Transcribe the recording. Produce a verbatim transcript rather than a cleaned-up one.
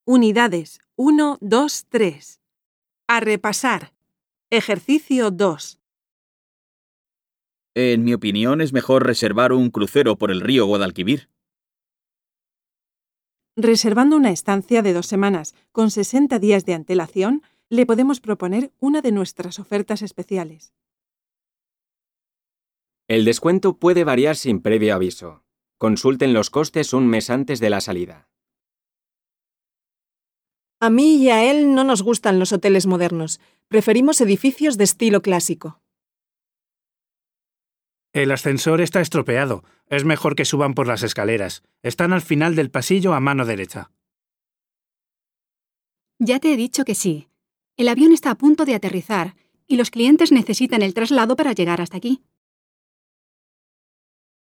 Unidades uno, dos, tres. A repasar. Ejercicio dos. En mi opinión, es mejor reservar un crucero por el río Guadalquivir. Reservando una estancia de dos semanas con sesenta días de antelación, le podemos proponer una de nuestras ofertas especiales. El descuento puede variar sin previo aviso. Consulten los costes un mes antes de la salida. A mí y a él no nos gustan los hoteles modernos. Preferimos edificios de estilo clásico. El ascensor está estropeado. Es mejor que suban por las escaleras. Están al final del pasillo a mano derecha. Ya te he dicho que sí. El avión está a punto de aterrizar y los clientes necesitan el traslado para llegar hasta aquí.